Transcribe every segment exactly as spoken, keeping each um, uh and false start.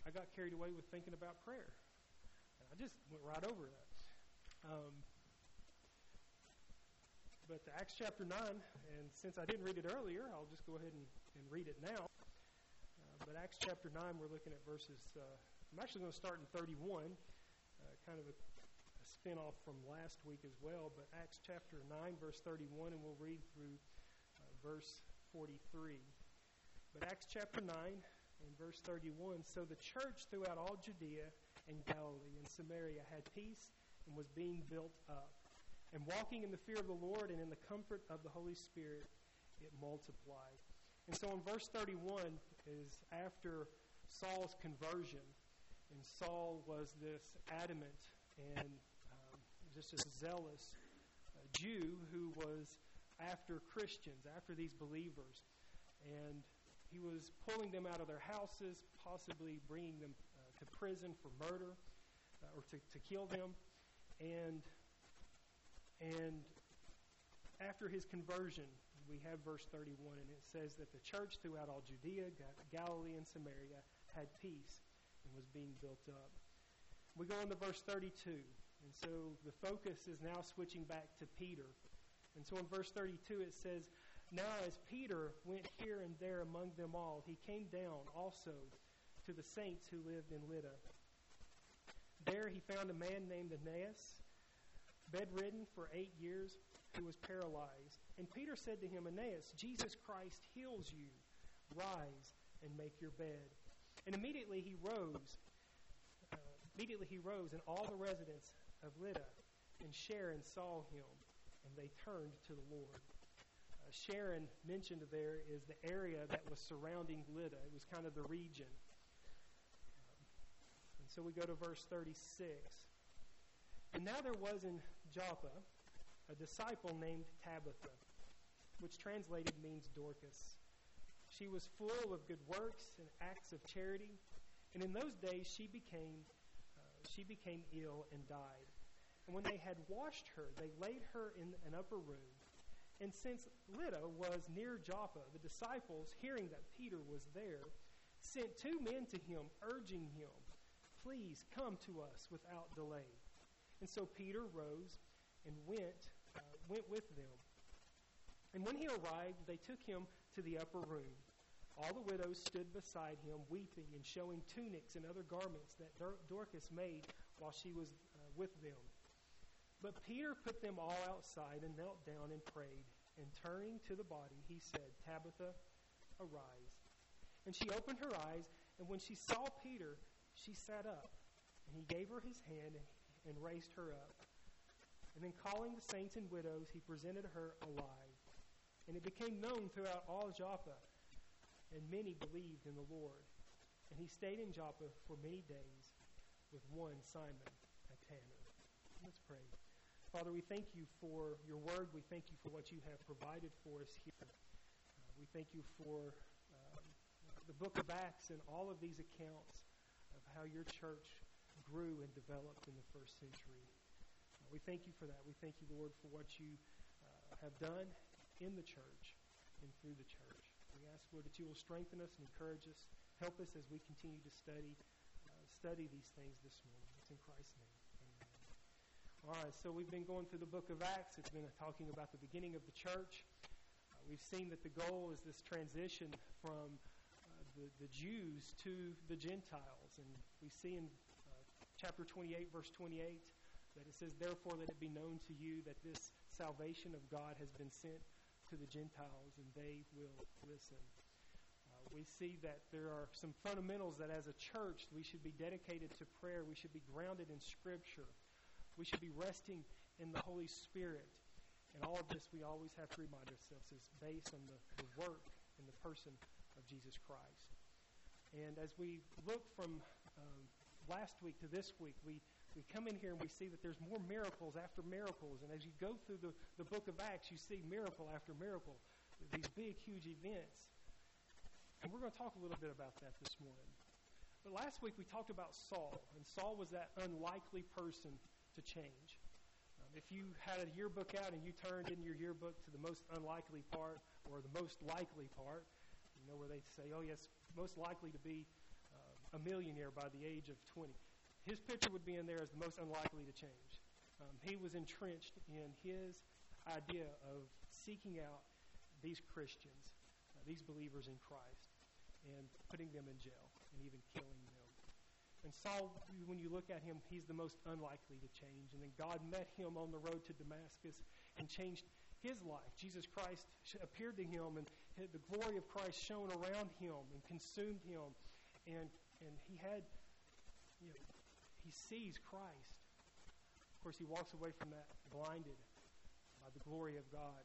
I got carried away with thinking about prayer. And I just went right over that. Um, but Acts chapter nine, and since I didn't read it earlier, I'll just go ahead and, and read it now. Uh, but Acts chapter nine, we're looking at verses, uh, I'm actually going to start in thirty-one, uh, kind of a, a spin-off from last week as well. But Acts chapter nine, verse thirty-one, and we'll read through uh, verse forty-three. But Acts chapter nine and verse thirty-one, so the church throughout all Judea and Galilee and Samaria had peace and was being built up. And walking in the fear of the Lord and in the comfort of the Holy Spirit, it multiplied. And so in verse thirty-one is after Saul's conversion. And Saul was this adamant and um, just a zealous uh, Jew who was after Christians, after these believers. And he was pulling them out of their houses, possibly bringing them uh, to prison for murder uh, or to, to kill them. And and after his conversion, we have verse thirty-one, and it says that the church throughout all Judea, Galilee, and Samaria had peace and was being built up. We go on to verse thirty-two, and so the focus is now switching back to Peter. And so in verse thirty-two it says, now as Peter went here and there among them all, he came down also to the saints who lived in Lydda. There he found a man named Aeneas, bedridden for eight years, who was paralyzed. And Peter said to him, Aeneas, Jesus Christ heals you. Rise and make your bed. And immediately he rose. Uh, immediately he rose, and all the residents of Lydda and Sharon saw him, and they turned to the Lord. Uh, Sharon, mentioned there, is the area that was surrounding Lydda. It was kind of the region. Um, and so we go to verse thirty-six. And now there was in Joppa a disciple named Tabitha, which translated means Dorcas. She was full of good works and acts of charity, and in those days she became uh, she became ill and died. And when they had washed her, they laid her in an upper room. And since Lydda was near Joppa, the disciples, hearing that Peter was there, sent two men to him, urging him, please come to us without delay. And so Peter rose and went uh, went with them. And when he arrived, they took him to the upper room. All the widows stood beside him, weeping and showing tunics and other garments that Dor- Dorcas made while she was uh, with them. But Peter put them all outside and knelt down and prayed. And turning to the body, he said, Tabitha, arise. And she opened her eyes, and when she saw Peter, she sat up. And he gave her his hand and and raised her up. And then calling the saints and widows, he presented her alive. And it became known throughout all Joppa, and many believed in the Lord. And he stayed in Joppa for many days with one Simon, a tanner. Let's pray. Father, we thank you for your word. We thank you for what you have provided for us here. Uh, we thank you for uh, the book of Acts and all of these accounts of how your church grew and developed in the first century. Uh, we thank you for that. We thank you, Lord, for what you uh, have done in the church and through the church. We ask, Lord, that you will strengthen us and encourage us. Help us as we continue to study uh, study these things this morning. It's in Christ's name. Amen. All right, so we've been going through the book of Acts. It's been talking about the beginning of the church. Uh, we've seen that the goal is this transition from uh, the, the Jews to the Gentiles. And we see in chapter twenty-eight, verse twenty-eight, that it says, therefore let it be known to you that this salvation of God has been sent to the Gentiles, and they will listen. Uh, we see that there are some fundamentals that as a church we should be dedicated to prayer. We should be grounded in Scripture. We should be resting in the Holy Spirit. And all of this we always have to remind ourselves is based on the, the work and the person of Jesus Christ. And as we look from um, last week to this week, we, we come in here and we see that there's more miracles after miracles. And as you go through the, the book of Acts, you see miracle after miracle, these big, huge events. And we're going to talk a little bit about that this morning. But last week we talked about Saul, and Saul was that unlikely person to change. Um, if you had a yearbook out and you turned in your yearbook to the most unlikely part or the most likely part, you know, where they say, oh, yes, most likely to be um, a millionaire by the age of twenty. His picture would be in there as the most unlikely to change. Um, he was entrenched in his idea of seeking out these Christians, uh, these believers in Christ, and putting them in jail and even killing them. And Saul, when you look at him, he's the most unlikely to change. And then God met him on the road to Damascus and changed his life. Jesus Christ appeared to him, and the glory of Christ shone around him and consumed him. And and he had, you know, he sees Christ. Of course, he walks away from that blinded by the glory of God.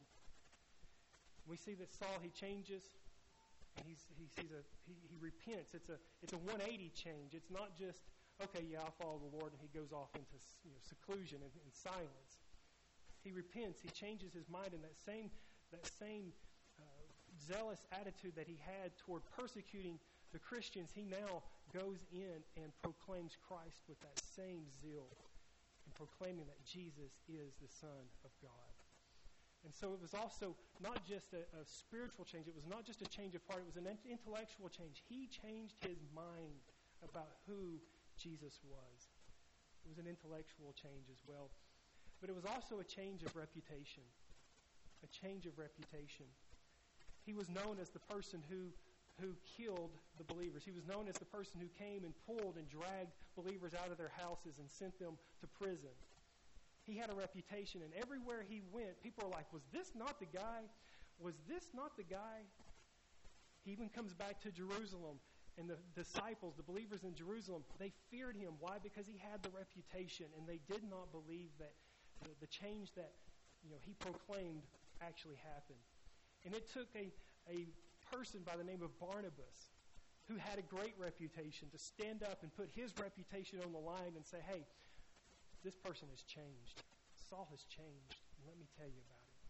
We see that Saul, he changes, and he's, he sees a he, he repents. It's a it's a one eighty change. It's not just, okay, yeah, I'll follow the Lord, and he goes off into, you know, seclusion and, and silence. He repents. He changes his mind, and that same that same uh, zealous attitude that he had toward persecuting the Christians, he now goes in and proclaims Christ with that same zeal, and proclaiming that Jesus is the Son of God. And so it was also not just a, a spiritual change. It was not just a change of heart. It was an intellectual change. He changed his mind about who Jesus was. It was an intellectual change as well. But it was also a change of reputation. A change of reputation. He was known as the person who who killed the believers. He was known as the person who came and pulled and dragged believers out of their houses and sent them to prison. He had a reputation, and everywhere he went, people are like, was this not the guy? Was this not the guy? He even comes back to Jerusalem, and the disciples, the believers in Jerusalem, they feared him. Why? Because he had the reputation, and they did not believe that the, the change that, you know, he proclaimed actually happened. And it took a, a person by the name of Barnabas, who had a great reputation, to stand up and put his reputation on the line and say, hey, this person has changed. Saul has changed. And let me tell you about it.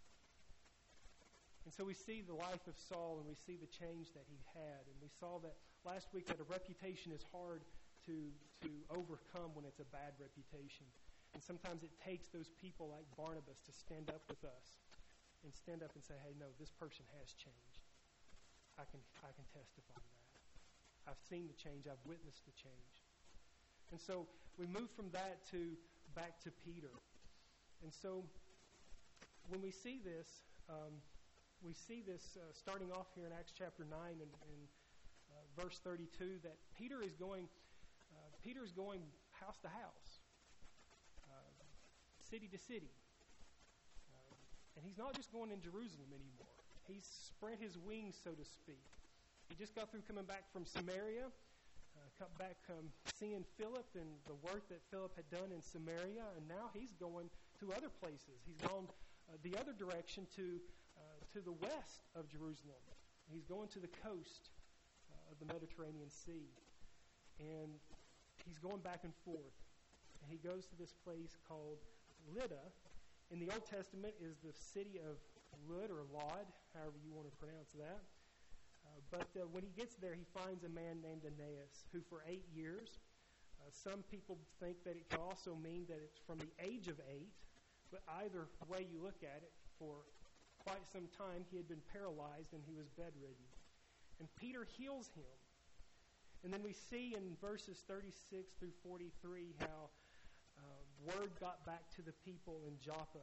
And so we see the life of Saul, and we see the change that he had. And we saw that last week that a reputation is hard to, to overcome when it's a bad reputation. And sometimes it takes those people like Barnabas to stand up with us and stand up and say, hey, no, this person has changed. I can I can testify to that. I've seen the change. I've witnessed the change. And so we move from that to back to Peter. And so when we see this, um, we see this uh, starting off here in Acts chapter nine and, and uh, verse thirty-two, that Peter is going uh, Peter is going house to house, uh, city to city, uh, and he's not just going in Jerusalem anymore. He's spread his wings, so to speak. He just got through coming back from Samaria, uh, come back um, seeing Philip and the work that Philip had done in Samaria, and now he's going to other places. He's gone uh, the other direction to uh, to the west of Jerusalem. He's going to the coast uh, of the Mediterranean Sea, and he's going back and forth. And he goes to this place called Lydda. In the Old Testament is the city of Lud or Lod, however you want to pronounce that. Uh, but uh, when he gets there, he finds a man named Aeneas, who for eight years, uh, some people think that it can also mean that it's from the age of eight, but either way you look at it, for quite some time he had been paralyzed and he was bedridden. And Peter heals him. And then we see in verses thirty-six through forty-three how uh, word got back to the people in Joppa.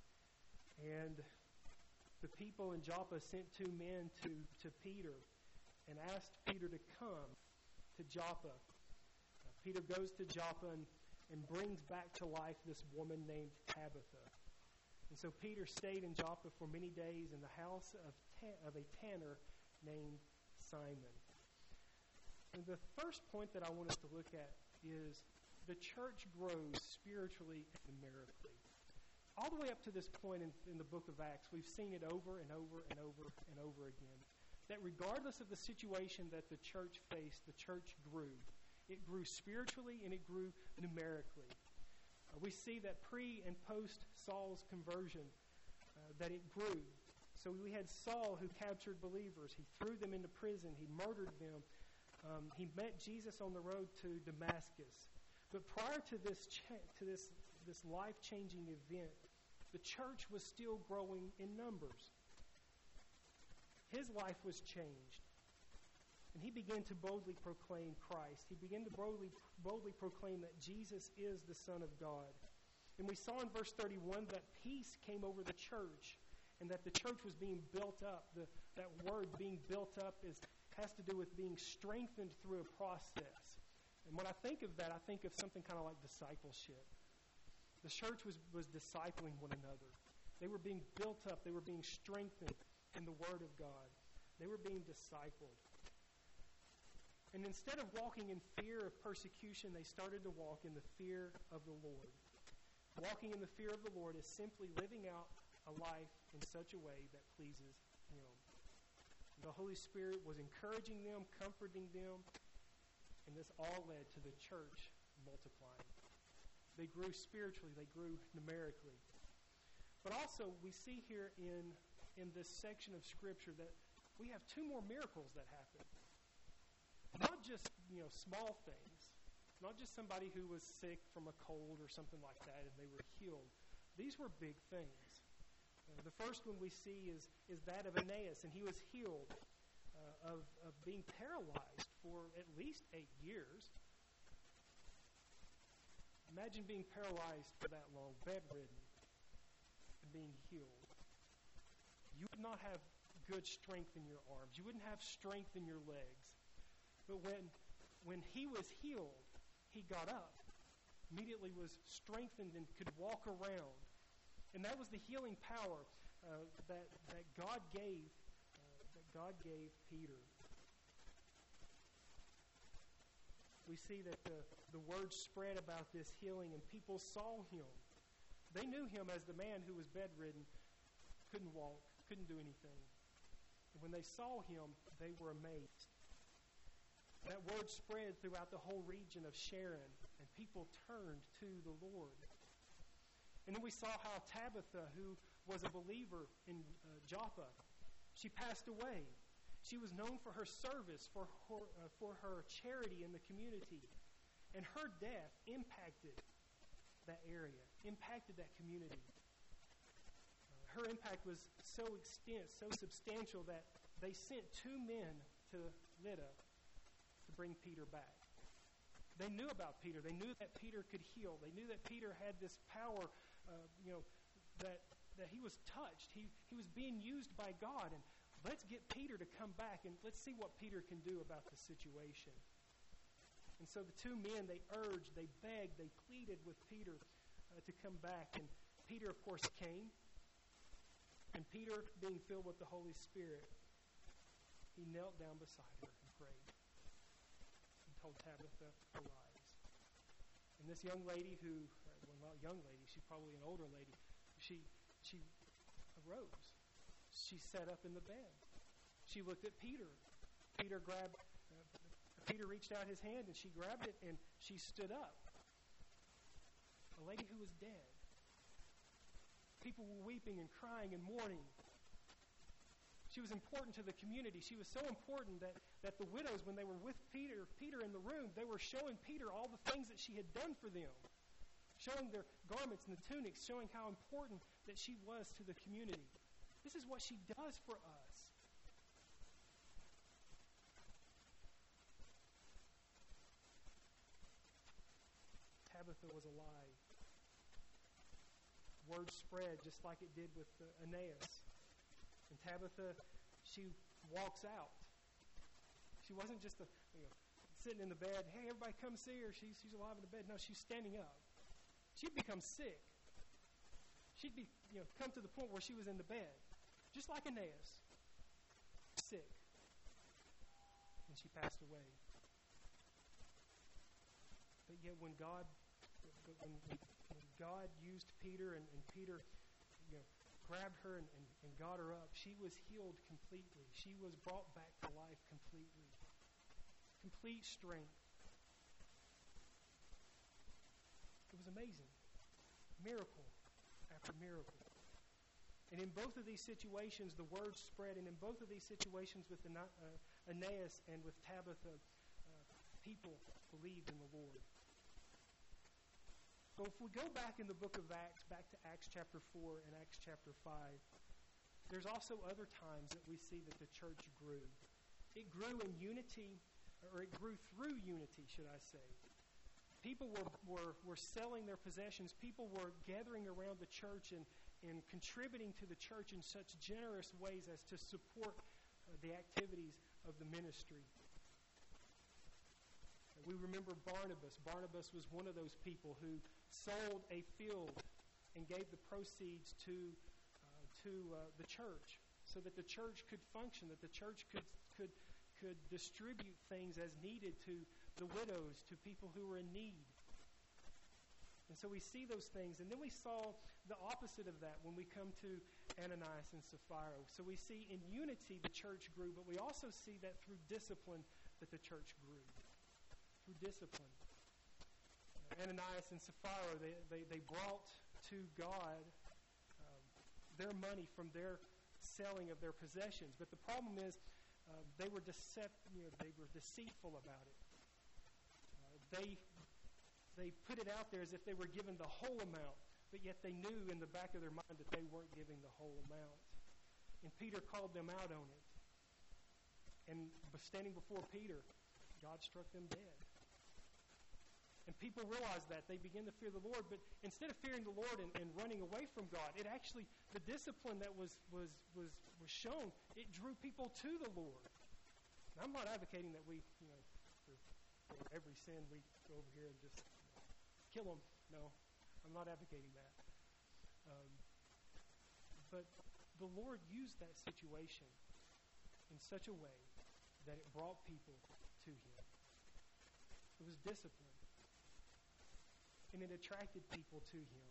And the people in Joppa sent two men to, to Peter and asked Peter to come to Joppa. Uh, Peter goes to Joppa and, and brings back to life this woman named Tabitha. And so Peter stayed in Joppa for many days in the house of, ta- of a tanner named Simon. And the first point that I want us to look at is the church grows spiritually and numerically. All the way up to this point in, in the book of Acts, we've seen it over and over and over and over again, that regardless of the situation that the church faced, the church grew. It grew spiritually and it grew numerically. Uh, we see that pre and post Saul's conversion, uh, that it grew. So we had Saul who captured believers. He threw them into prison. He murdered them. Um, he met Jesus on the road to Damascus. But prior to this cha- to this this life-changing event, the church was still growing in numbers. His life was changed. And he began to boldly proclaim Christ. He began to boldly, boldly proclaim that Jesus is the Son of God. And we saw in verse thirty-one that peace came over the church and that the church was being built up. The, that word being built up is, has to do with being strengthened through a process. And when I think of that, I think of something kind of like discipleship. The church was, was discipling one another. They were being built up. They were being strengthened in the Word of God. They were being discipled. And instead of walking in fear of persecution, they started to walk in the fear of the Lord. Walking in the fear of the Lord is simply living out a life in such a way that pleases Him. The Holy Spirit was encouraging them, comforting them, and this all led to the church multiplying. They grew spiritually, they grew numerically. But also, we see here in, in this section of Scripture that we have two more miracles that happen. Not just, you know, small things. Not just somebody who was sick from a cold or something like that and they were healed. These were big things. Uh, the first one we see is, is that of Aeneas, and he was healed uh, of, of being paralyzed for at least eight years. Imagine being paralyzed for that long, bedridden, and being healed. You would not have good strength in your arms. You wouldn't have strength in your legs. But when, when he was healed, he got up, immediately was strengthened and could walk around. And that was the healing power uh, that, that God gave, uh, that God gave Peter. We see that the, the word spread about this healing, and people saw him. They knew him as the man who was bedridden, couldn't walk, couldn't do anything. And when they saw him, they were amazed. That word spread throughout the whole region of Sharon, and people turned to the Lord. And then we saw how Tabitha, who was a believer in uh, Joppa, she passed away. She was known for her service, for her, uh, for her charity in the community. And her death impacted that area, impacted that community. Uh, her impact was so extent, so substantial that they sent two men to Lydda to bring Peter back. They knew about Peter. They knew that Peter could heal. They knew that Peter had this power, uh, you know, that that he was touched. He he was being used by God. And let's get Peter to come back, and let's see what Peter can do about the situation. And so the two men, they urged, they begged, they pleaded with Peter uh, to come back. And Peter, of course, came. And Peter, being filled with the Holy Spirit, he knelt down beside her and prayed. And told Tabitha, arise. And this young lady who, well, not young lady, she's probably an older lady, she she arose. She sat up in the bed. She looked at Peter. Peter grabbed, uh, Peter reached out his hand and she grabbed it and she stood up. A lady who was dead. People were weeping and crying and mourning. She was important to the community. She was so important that, that the widows, when they were with Peter, Peter in the room, they were showing Peter all the things that she had done for them. Showing their garments and the tunics, showing how important that she was to the community. This is what she does for us. Tabitha was alive. Word spread just like it did with uh, Aeneas. And Tabitha, she walks out. She wasn't just a, you know, sitting in the bed, hey, everybody come see her. She's, she's alive in the bed. No, she's standing up. She'd become sick. She'd be, you know, come to the point where she was in the bed. Just like Aeneas, sick. And she passed away. But yet when God when, when God used Peter and, and Peter, you know, grabbed her and, and, and got her up, she was healed completely. She was brought back to life completely. Complete strength. It was amazing. Miracle after miracle. And in both of these situations, the word spread. And in both of these situations with uh, Aeneas and with Tabitha, uh, people believed in the Lord. So if we go back in the book of Acts, back to Acts chapter four and Acts chapter five, there's also other times that we see that the church grew. It grew in unity, or it grew through unity, should I say. People were, were, were selling their possessions. People were gathering around the church and, and contributing to the church in such generous ways as to support uh, the activities of the ministry. We remember Barnabas. Barnabas was one of those people who sold a field and gave the proceeds to uh, to uh, the church so that the church could function, that the church could could could distribute things as needed to the widows, to people who were in need. And so we see those things. And then we saw the opposite of that when we come to Ananias and Sapphira. So we see in unity the church grew, but we also see that through discipline that the church grew. Through discipline. Ananias and Sapphira, they, they, they brought to God um, their money from their selling of their possessions. But the problem is uh, they were decept, you know, they were deceitful about it. Uh, they they put it out there as if they were given the whole amount, but yet they knew in the back of their mind that they weren't giving the whole amount. And Peter called them out on it. And standing before Peter, God struck them dead. And people realized that. They began to fear the Lord. But instead of fearing the Lord and, and running away from God, it actually, the discipline that was, was, was, was shown, it drew people to the Lord. And I'm not advocating that we, you know, for, for every sin we go over here and just you know, kill them. No, I'm not advocating that. Um, but the Lord used that situation in such a way that it brought people to Him. It was discipline. And it attracted people to Him.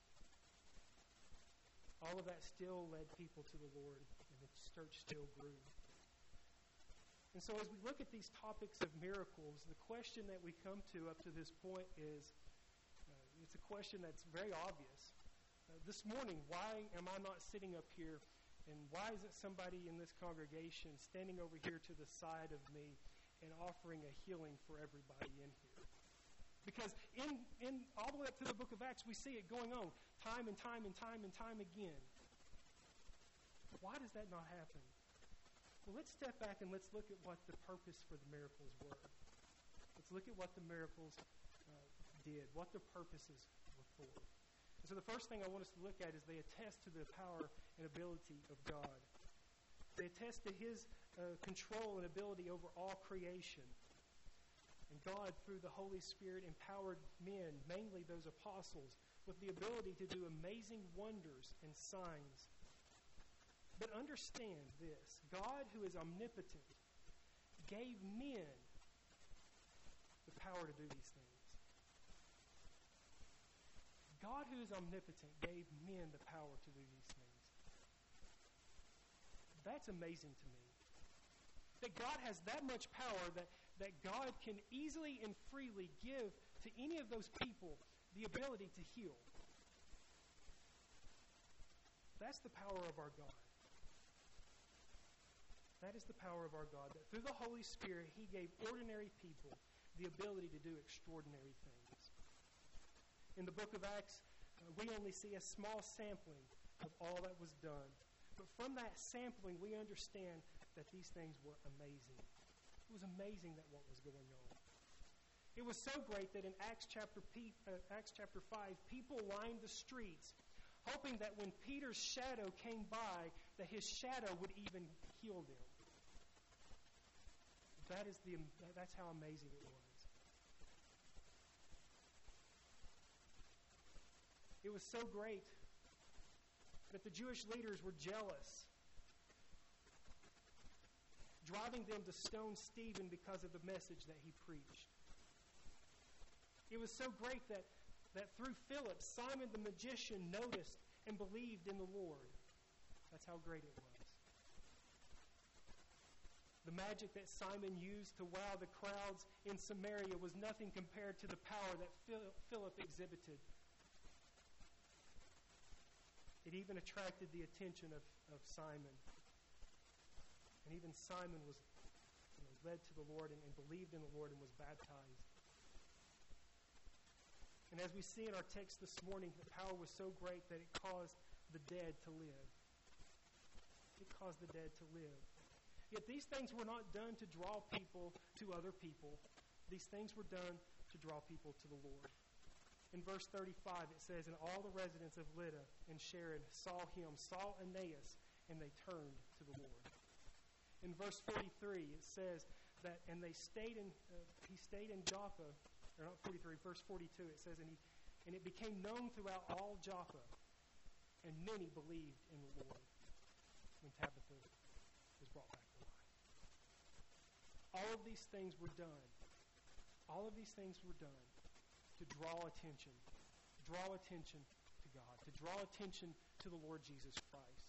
All of that still led people to the Lord, and the church still grew. And so as we look at these topics of miracles, the question that we come to up to this point is, uh, it's a question that's very obvious. Uh, this morning, why am I not sitting up here, and why isn't somebody in this congregation standing over here to the side of me and offering a healing for everybody in here? Because in, in all the way up to the book of Acts, we see it going on time and time and time and time again. Why does that not happen? Well, let's step back and let's look at what the purpose for the miracles were. Let's look at what the miracles uh, did, what the purposes were for. And so the first thing I want us to look at is they attest to the power and ability of God. They attest to His uh, control and ability over all creation. And God, through the Holy Spirit, empowered men, mainly those apostles, with the ability to do amazing wonders and signs. But understand this. God, who is omnipotent, gave men the power to do these things. God, who is omnipotent, gave men the power to do these things. That's amazing to me. That God has that much power that, that God can easily and freely give to any of those people the ability to heal. That's the power of our God. That is the power of our God. That through the Holy Spirit, He gave ordinary people the ability to do extraordinary things. In the book of Acts, uh, we only see a small sampling of all that was done. But from that sampling, we understand that these things were amazing. It was amazing that what was going on. It was so great that in Acts chapter, P, uh, Acts chapter five, people lined the streets, hoping that when Peter's shadow came by, that his shadow would even heal them. That is the, that's how amazing it was. It was so great that the Jewish leaders were jealous, driving them to stone Stephen because of the message that he preached. It was so great that, that through Philip, Simon the magician noticed and believed in the Lord. That's how great it was. The magic that Simon used to wow the crowds in Samaria was nothing compared to the power that Philip exhibited. It even attracted the attention of, of Simon. And even Simon was you know, led to the Lord and, and believed in the Lord and was baptized. And as we see in our text this morning, the power was so great that it caused the dead to live. It caused the dead to live. Yet these things were not done to draw people to other people. These things were done to draw people to the Lord. In verse thirty-five, it says, "And all the residents of Lydda and Sharon saw him, saw Aeneas, and they turned to the Lord." In verse forty-three, it says that, and they stayed in, uh, he stayed in Joppa, or not forty-three, verse forty-two, it says, and he, and it became known throughout all Joppa, and many believed in the Lord when Tabitha was brought back to life. All of these things were done. All of these things were done to draw attention, to draw attention to God, to draw attention to the Lord Jesus Christ.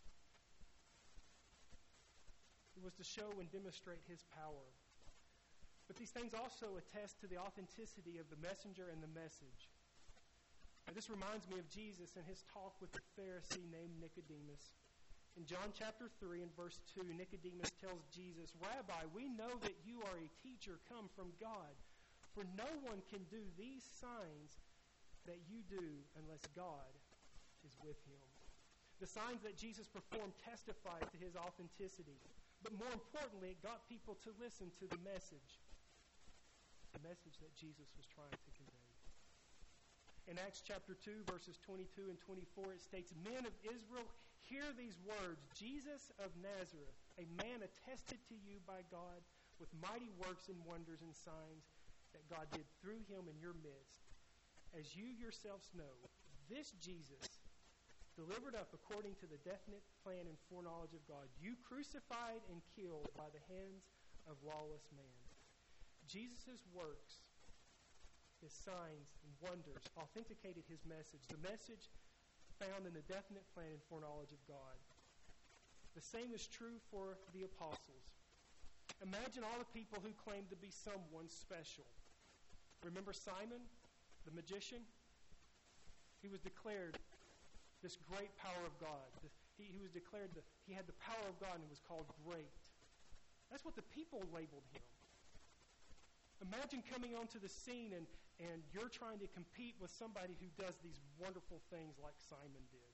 It was to show and demonstrate His power. But these things also attest to the authenticity of the messenger and the message. And this reminds me of Jesus and His talk with the Pharisee named Nicodemus. In John chapter three and verse two, Nicodemus tells Jesus, "Rabbi, we know that you are a teacher come from God, for no one can do these signs that you do unless God is with him." The signs that Jesus performed testified to His authenticity. But more importantly, it got people to listen to the message. The message that Jesus was trying to convey. In Acts chapter two, verses twenty-two and twenty-four, it states, "Men of Israel, hear these words. Jesus of Nazareth, a man attested to you by God with mighty works and wonders and signs that God did through him in your midst. As you yourselves know, this Jesus, delivered up according to the definite plan and foreknowledge of God, you crucified and killed by the hands of lawless man." Jesus' works, His signs and wonders authenticated His message, the message found in the definite plan and foreknowledge of God. The same is true for the apostles. Imagine all the people who claimed to be someone special. Remember Simon, the magician? He was declared this great power of God. He, he was declared that he had the power of God and was called great. That's what the people labeled him. Imagine coming onto the scene and, and you're trying to compete with somebody who does these wonderful things like Simon did.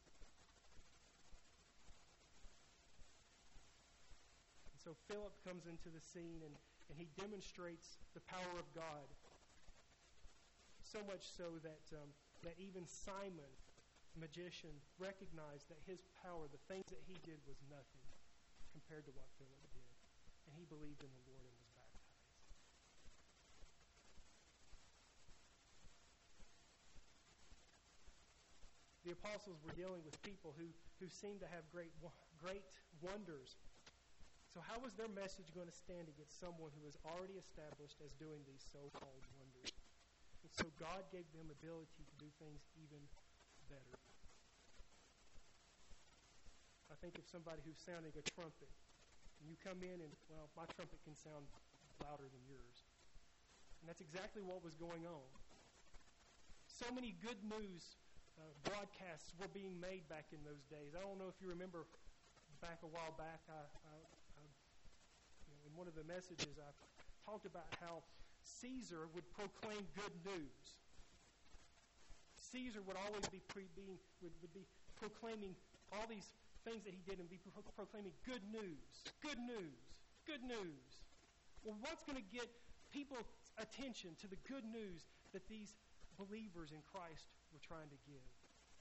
And so Philip comes into the scene and, and he demonstrates the power of God. So much so that, um, that even Simon, magician, recognized that his power, the things that he did, was nothing compared to what Philip did. And he believed in the Lord and was baptized. The apostles were dealing with people who, who seemed to have great, great wonders. So how was their message going to stand against someone who was already established as doing these so-called wonders? And so God gave them ability to do things even better. I think of somebody who's sounding a trumpet, and you come in and, well, my trumpet can sound louder than yours. And that's exactly what was going on. So many good news uh, broadcasts were being made back in those days. I don't know if you remember back a while back, I, I, I, you know, in one of the messages, I talked about how Caesar would proclaim good news. Caesar would always be pre- being would, would be proclaiming all these things that he did and be pro- proclaiming good news, good news, good news. Well, what's going to get people's attention to the good news that these believers in Christ were trying to give?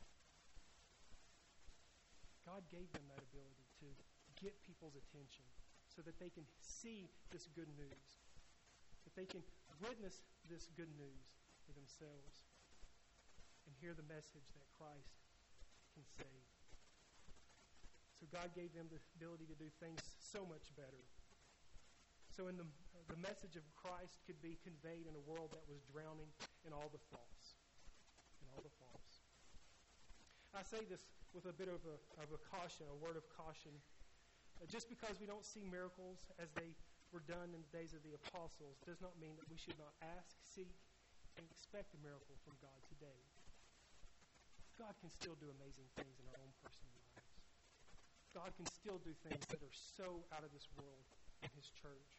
God gave them that ability to get people's attention so that they can see this good news, that they can witness this good news for themselves and hear the message that Christ can save. So God gave them the ability to do things so much better. So in the, uh, the message of Christ could be conveyed in a world that was drowning in all the false. In all the false. I say this with a bit of a, of a caution, a word of caution. Uh, just because we don't see miracles as they were done in the days of the apostles does not mean that we should not ask, seek, and expect a miracle from God today. God can still do amazing things in our own personal lives. God can still do things that are so out of this world in His church.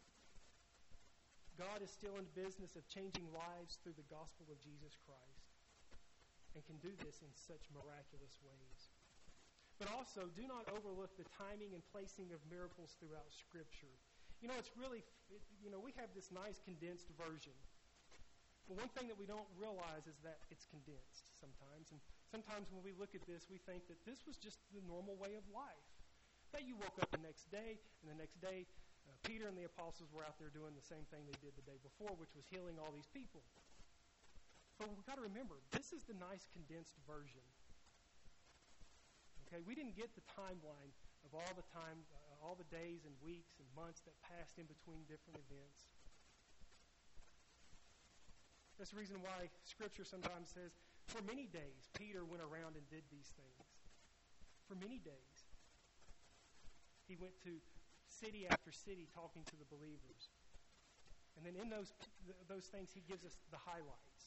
God is still in the business of changing lives through the gospel of Jesus Christ and can do this in such miraculous ways. But also, do not overlook the timing and placing of miracles throughout Scripture. You know, it's really, it, you know, we have this nice condensed version. But one thing that we don't realize is that it's condensed sometimes. And sometimes when we look at this, we think that this was just the normal way of life. That you woke up the next day, and the next day, uh, Peter and the apostles were out there doing the same thing they did the day before, which was healing all these people. But we've got to remember, this is the nice condensed version. Okay, we didn't get the timeline of all the time, uh, all the days and weeks and months that passed in between different events. That's the reason why Scripture sometimes says, for many days, Peter went around and did these things. For many days. He went to city after city talking to the believers. And then in those those things, he gives us the highlights.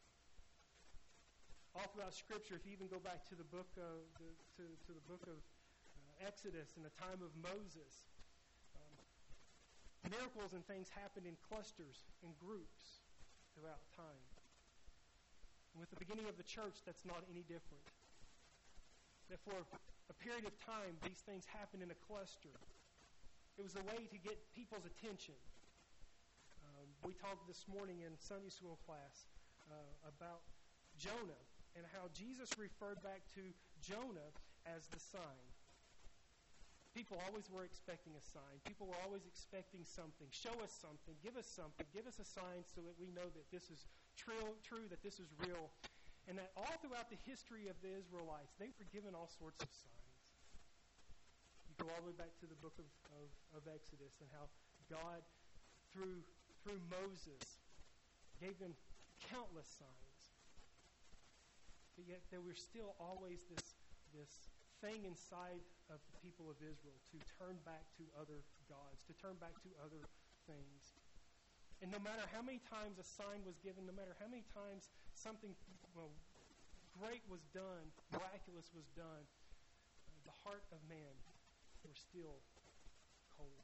All throughout Scripture, if you even go back to the book of the, to, to the book of uh, Exodus in the time of Moses, um, miracles and things happened in clusters, in groups throughout time. And with the beginning of the church, that's not any different. That for a period of time, these things happened in a cluster. It was a way to get people's attention. Um, we talked this morning in Sunday school class uh, about Jonah and how Jesus referred back to Jonah as the sign. People always were expecting a sign. People were always expecting something. Show us something. Give us something. Give us a sign so that we know that this is true, true that this is real. And that all throughout the history of the Israelites, they were given all sorts of signs. You go all the way back to the book of, of, of Exodus and how God, through, through Moses, gave them countless signs. But yet there was still always this, this thing inside of the people of Israel to turn back to other gods, to turn back to other things. And no matter how many times a sign was given, no matter how many times something well, great was done, miraculous was done, uh, the heart of man were still cold.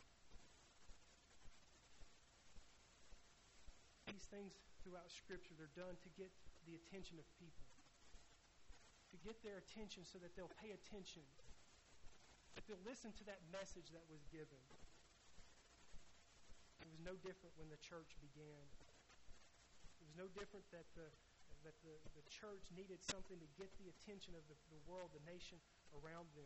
These things throughout Scripture, they're done to get the attention of people, to get their attention so that they'll pay attention, that they'll listen to that message that was given. It was no different when the church began. It was no different that the that the, the church needed something to get the attention of the, the world, the nation around them.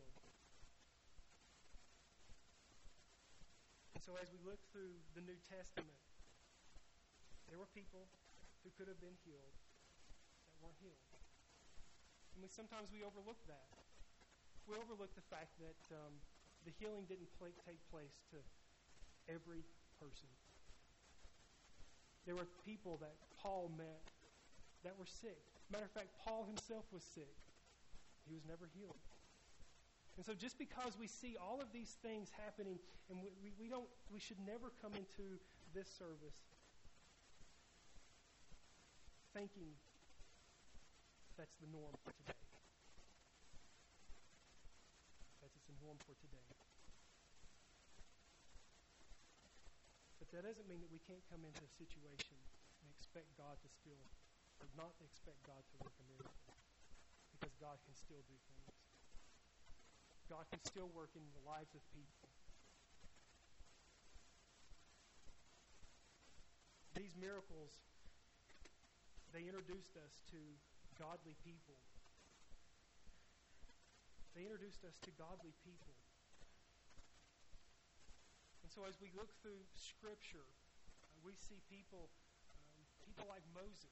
And so as we look through the New Testament, there were people who could have been healed that weren't healed. And we sometimes we overlook that. We overlook the fact that um, the healing didn't play, take place to every person. There were people that Paul met that were sick. Matter of fact, Paul himself was sick. He was never healed. And so just because we see all of these things happening, and we, we, we don't, we should never come into this service thinking that's the norm for today. That it's the norm for today. But that doesn't mean that we can't come into a situation and expect God to still, or not expect God to work a miracle. Because God can still do things. God can still work in the lives of people. These miracles, they introduced us to godly people. They introduced us to godly people. And so as we look through Scripture, uh, we see people, um, people like Moses.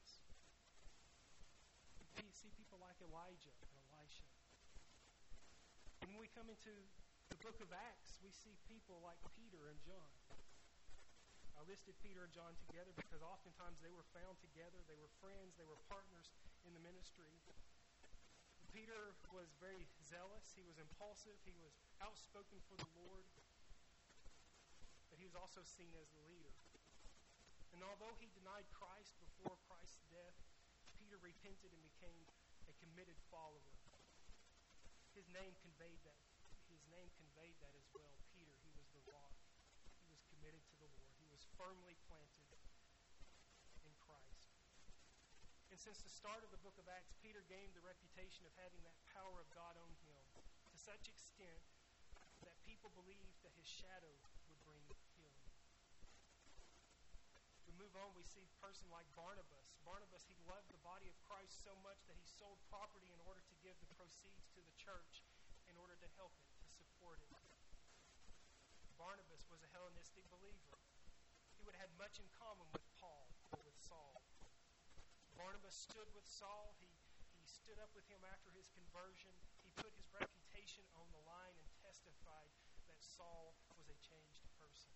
We see people like Elijah and Elisha. And when we come into the book of Acts, we see people like Peter and John. I listed Peter and John together because oftentimes they were found together. They were friends. They were partners in the ministry. Peter was very zealous. He was impulsive. He was outspoken for the Lord. But he was also seen as the leader. And although he denied Christ before Christ's death, Peter repented and became a committed follower. His name conveyed that. His name conveyed that as well. Peter, he was the rock. He was committed to the Lord. He was firmly planted in Christ. And since the start of the book of Acts, Peter gained the reputation of having that power of God on him to such extent that people believed that his shadow would bring healing. We move on, we see a person like Barnabas. Barnabas, he loved the body of Christ so much that he sold property in order to give the proceeds to the church in order to help it, to support it. Barnabas was a Hellenistic believer. He would have had much in common with Paul or with Saul. Barnabas stood with Saul. He, he stood up with him after his conversion. He put his reputation on the line and testified that Saul was a changed person.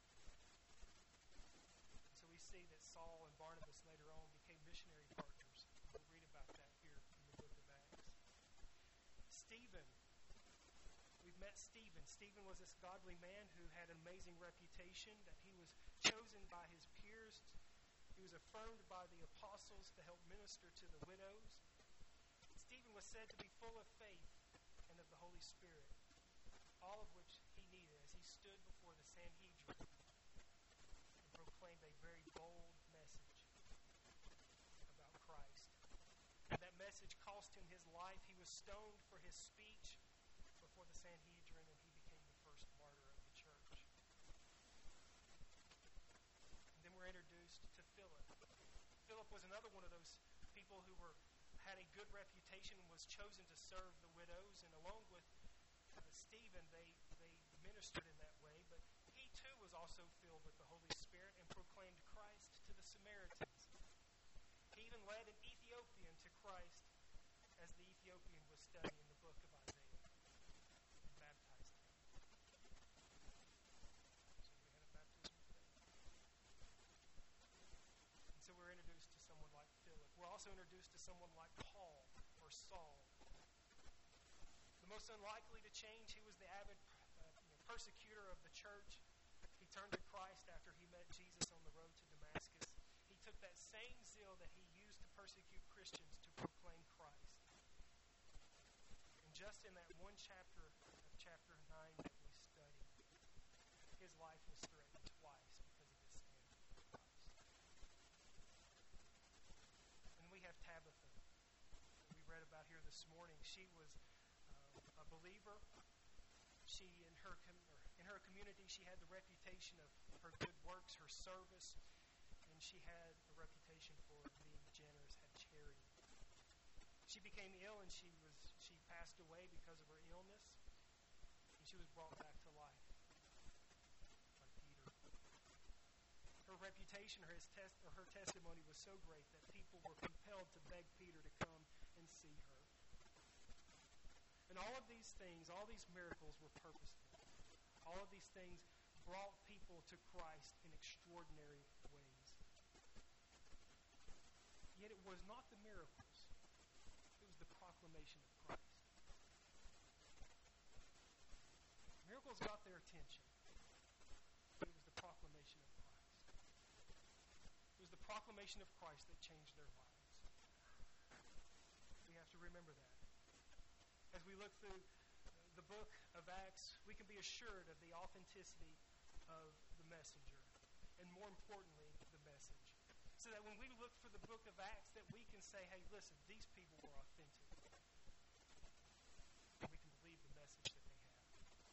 So we see that Saul and Barnabas later on became missionary partners. We'll read about that here in the book of Acts. Stephen. We've met Stephen. Stephen was this godly man who had an amazing reputation, that he was chosen by his peers. He was affirmed by the apostles to help minister to the widows. Stephen was said to be full of faith and of the Holy Spirit, all of which he needed as he stood before the Sanhedrin and proclaimed a very bold message about Christ. And that message cost him his life. He was stoned for his speech before the Sanhedrin, and he became the first martyr of the church. And then we're introduced to Philip. Philip was another one of those people who were had a good reputation and was chosen to serve the widows, and along with uh, Stephen, they, they ministered in that way, but he too was also filled with the Holy Spirit and proclaimed Christ to the Samaritans. He even led an Ethiopian to Christ as the Ethiopian was studying the book of Isaiah and baptized him. So we had a baptism today. And so we're introduced to someone like Philip. We're also introduced to someone like Paul or Saul. The most unlikely to change, he was the avid uh, you know, persecutor of the church. He turned to Christ after he met Jesus on the road to Damascus. He took that same zeal that he used to persecute Christians to proclaim Christ. And just in that one chapter of chapter nine that we studied, his life was threatened twice because of his stand for Christ. And we have Tabitha, that we read about here this morning. She was uh, a believer. She, in her com- or in her community, she had the reputation of her good works, her service, and she had a reputation for being generous, had charity. She became ill, and she was she passed away because of her illness, and she was brought back to life by Peter. Her reputation, or his test, or her testimony was so great that people were compelled to beg Peter to come and see her. And all of these things, all these miracles were purposeful. All of these things brought people to Christ in extraordinary ways. Yet it was not the miracles. It was the proclamation of Christ. Miracles got their attention. But it was the proclamation of Christ. It was the proclamation of Christ that changed their lives. We have to remember that. As we look through the book of Acts, we can be assured of the authenticity of the messenger, and more importantly, the message. So that when we look for the book of Acts, that we can say, hey, listen, these people were authentic. And we can believe the message that they have.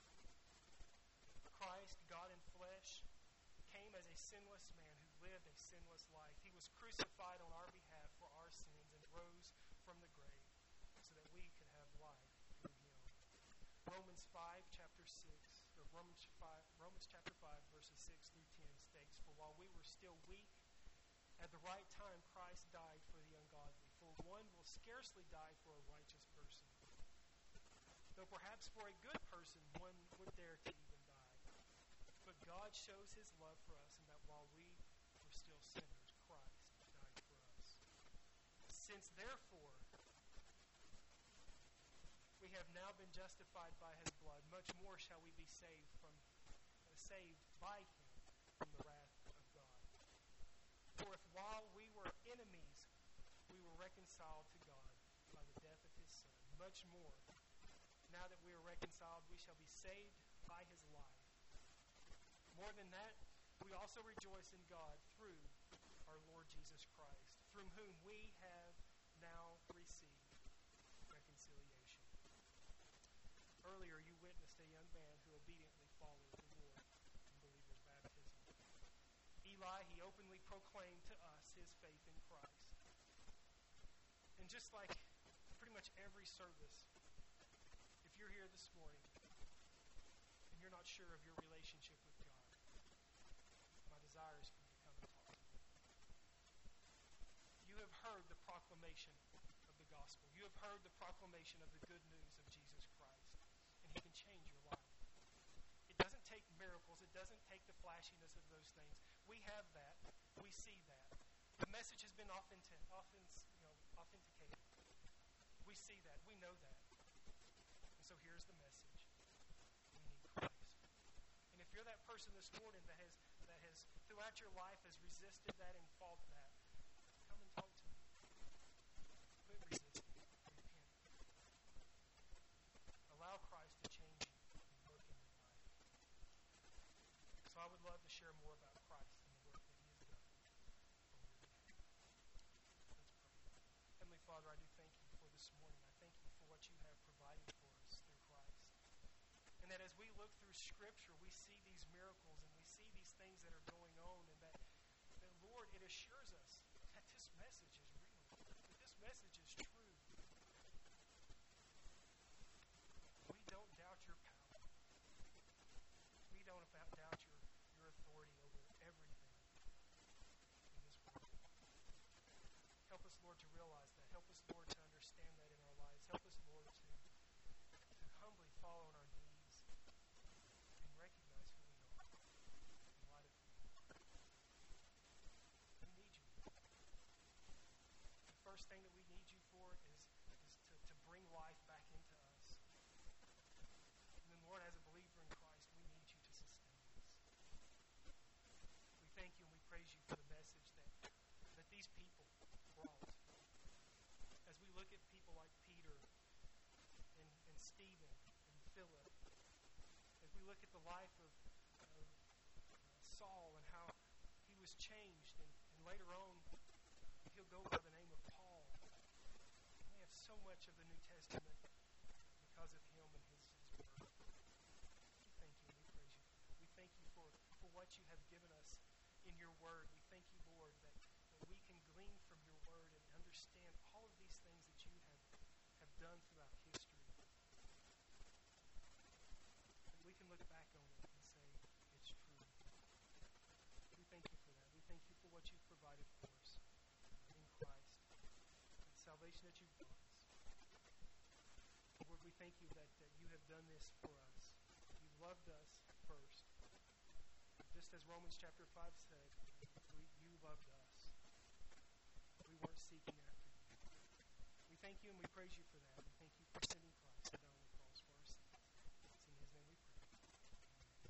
Christ, God in flesh, came as a sinless man who lived a sinless life. He was crucified on our behalf for our sins and rose from the grave so that we could have life through him. Romans five, chapter six, or Romans five, Romans chapter five, verses six through ten states, "For while we were still weak, at the right time Christ died for the ungodly. For one will scarcely die for a righteous person, though perhaps for a good person one would dare to even die. But God shows his love for us in that while we were still sinners, Christ died for us. Since therefore we have now been justified by his blood, much more shall we be saved from uh, saved by him from the wrath of God. For if while we were enemies, we were reconciled to God by the death of his Son, much more, now that we are reconciled, we shall be saved by his life. More than that, we also rejoice in God through our Lord Jesus Christ, from whom we have now received reconciliation." earlier you witnessed a young man who obediently followed the Lord in believer's baptism. Eli, he openly proclaimed to us his faith in Christ. And just like pretty much every service, if you're here this morning and you're not sure of your relationship with God, my desire is for you to come and talk to me. You have heard the proclamation of the gospel. You have heard the proclamation of the good news of Jesus Christ, and He can change your life. It doesn't take miracles. It doesn't take the flashiness of those things. We have that. We see that. The message has been authentic, often, you know, authenticated. We see that. We know that. And so here's the message. We need Christ. And if you're that person this morning that has, that has throughout your life has resisted that and fought that, come and talk to me. Quit resisting. Repent. Allow Christ to change you and work in your life. So I would love to share more about Christ and the work that He has done on your behalf. Let's pray. Heavenly Father, I do thank You for this morning. I thank You for what You have provided for us through Christ. And that as we look through Scripture, we see these miracles and we see these things that are going on, and that, that Lord, it assures us that this message is real, that this message is true. We don't doubt Your power. We don't about doubt Your, your authority over everything in this world. Help us, Lord, to realize that. Help us, Lord, to understand that in our lives. Help us, Lord, to, to humbly fall on our knees and recognize who we are in light of who You are. We need You. The first thing that we need You for is, is to, to bring life back into us. And then, Lord, as a believer in Christ, we need You to sustain us. We thank You and we praise You for the message that, that these people brought. As we look at people like Peter and, and Stephen and Philip, as we look at the life of, of uh, Saul and how he was changed, and, and later on he'll go by the name of Paul. We have so much of the New Testament because of him and his, his word. We thank You and we praise You for that. We thank You for, for what You have given us in Your word. We thank You, Lord, that, that we can glean from Your word and understand all of these things that You have, have done throughout history. That we can look back on it and say, it's true. We thank You for that. We thank You for what You've provided for us in Christ, the salvation that You've brought us. Lord, we thank You that, that You have done this for us. You loved us first. Just as Romans chapter five said, we, You loved us. We weren't seeking after You. We thank You and we praise You for that.